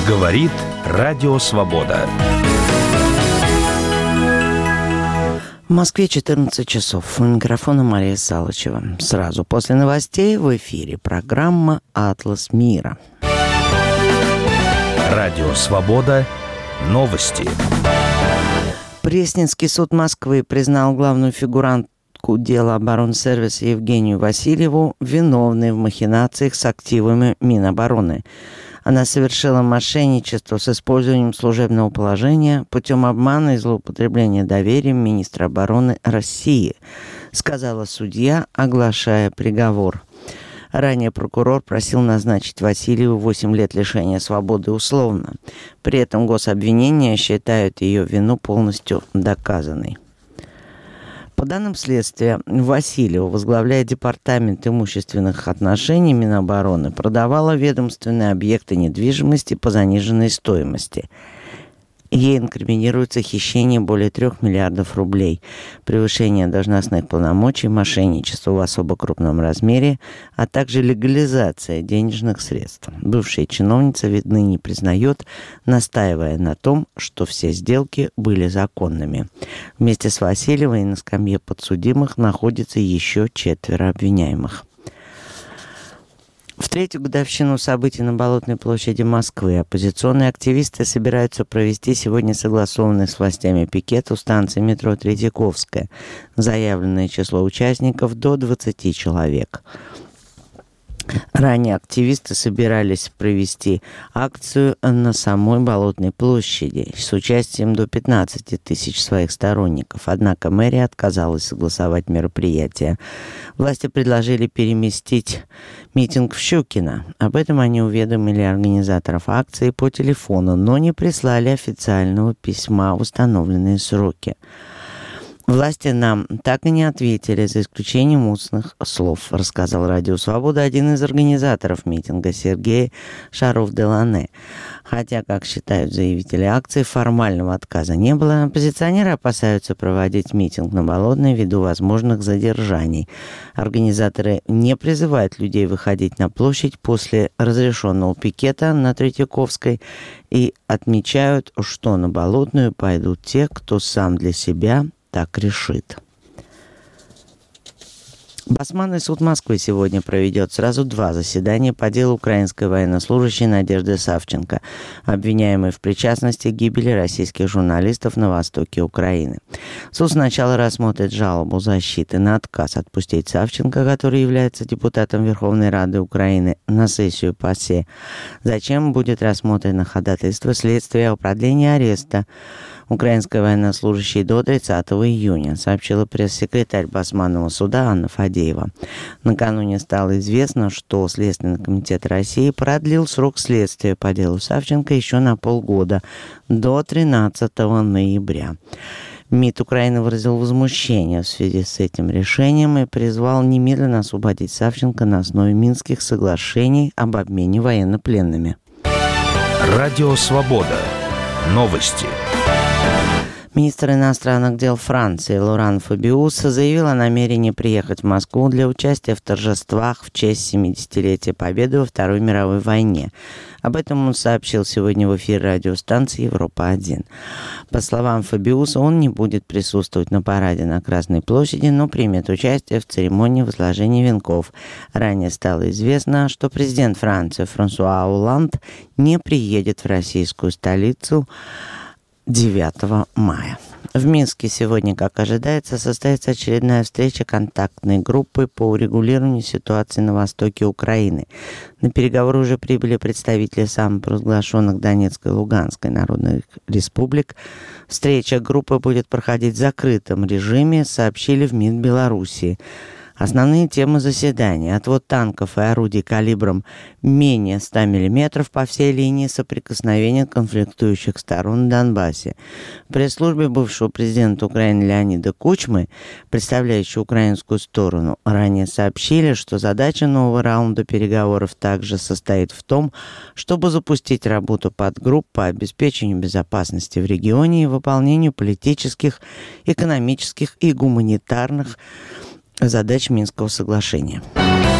Говорит Радио Свобода. В Москве 14 часов. У микрофона Мария Салычева. Сразу после новостей в эфире программа «Атлас мира». Радио Свобода. Новости. Пресненский суд Москвы признал главную фигурантку дела оборонсервиса Евгению Васильеву виновной в махинациях с активами Минобороны. Она совершила мошенничество с использованием служебного положения путем обмана и злоупотребления доверием министра обороны России, сказала судья, оглашая приговор. Ранее прокурор просил назначить Васильеву 8 лет лишения свободы условно. При этом гособвинения считают ее вину полностью доказанной. По данным следствия, Васильева, возглавляя Департамент имущественных отношений Минобороны, продавала ведомственные объекты недвижимости по заниженной стоимости. Ей инкриминируется хищение более 3 миллиардов рублей, превышение должностных полномочий, мошенничество в особо крупном размере, а также легализация денежных средств. Бывшая чиновница, видно, не признает, настаивая на том, что все сделки были законными. Вместе с Васильевой на скамье подсудимых находится еще 4 обвиняемых. В третью годовщину событий на Болотной площади Москвы оппозиционные активисты собираются провести сегодня согласованный с властями пикет у станции метро Третьяковская. Заявленное число участников до 20 человек. Ранее активисты собирались провести акцию на самой Болотной площади с участием до 15 тысяч своих сторонников. Однако мэрия отказалась согласовать мероприятие. Власти предложили переместить митинг в Щукино. Об этом они уведомили организаторов акции по телефону, но не прислали официального письма в установленные сроки. Власти нам так и не ответили, за исключением устных слов, рассказал Радио Свобода один из организаторов митинга Сергей Шаров-Делане. Хотя, как считают заявители акции, формального отказа не было, оппозиционеры опасаются проводить митинг на Болотной ввиду возможных задержаний. Организаторы не призывают людей выходить на площадь после разрешенного пикета на Третьяковской и отмечают, что на Болотную пойдут те, кто сам для себя так решит. Басманный суд Москвы сегодня проведет сразу 2 заседания по делу украинской военнослужащей Надежды Савченко, обвиняемой в причастности к гибели российских журналистов на востоке Украины. Суд сначала рассмотрит жалобу защиты на отказ отпустить Савченко, который является депутатом Верховной Рады Украины, на сессию ПАСЕ. Затем будет рассмотрено ходатайство следствия о продлении ареста украинской военнослужащей до 30 июня, сообщила пресс-секретарь Басманного суда Анна Фадеева. Накануне стало известно, что Следственный комитет России продлил срок следствия по делу Савченко еще на полгода, до 13 ноября. МИД Украины выразил возмущение в связи с этим решением и призвал немедленно освободить Савченко на основе Минских соглашений об обмене военнопленными. Радио Свобода. Новости. Министр иностранных дел Франции Лоран Фабиус заявил о намерении приехать в Москву для участия в торжествах в честь 70-летия Победы во Второй мировой войне. Об этом он сообщил сегодня в эфире радиостанции «Европа-1». По словам Фабиуса, он не будет присутствовать на параде на Красной площади, но примет участие в церемонии возложения венков. Ранее стало известно, что президент Франции Франсуа Олланд не приедет в российскую столицу 9 мая. В Минске сегодня, как ожидается, состоится очередная встреча контактной группы по урегулированию ситуации на востоке Украины. На переговоры уже прибыли представители самопровозглашенных Донецкой и Луганской народных республик. Встреча группы будет проходить в закрытом режиме, сообщили в МИД Белоруссии. Основные темы заседания: отвод танков и орудий калибром менее 100 мм по всей линии соприкосновения конфликтующих сторон в Донбассе. В пресс-службе бывшего президента Украины Леонида Кучмы, представляющего украинскую сторону, ранее сообщили, что задача нового раунда переговоров также состоит в том, чтобы запустить работу подгрупп по обеспечению безопасности в регионе и выполнению политических, экономических и гуманитарных задач Минского соглашения.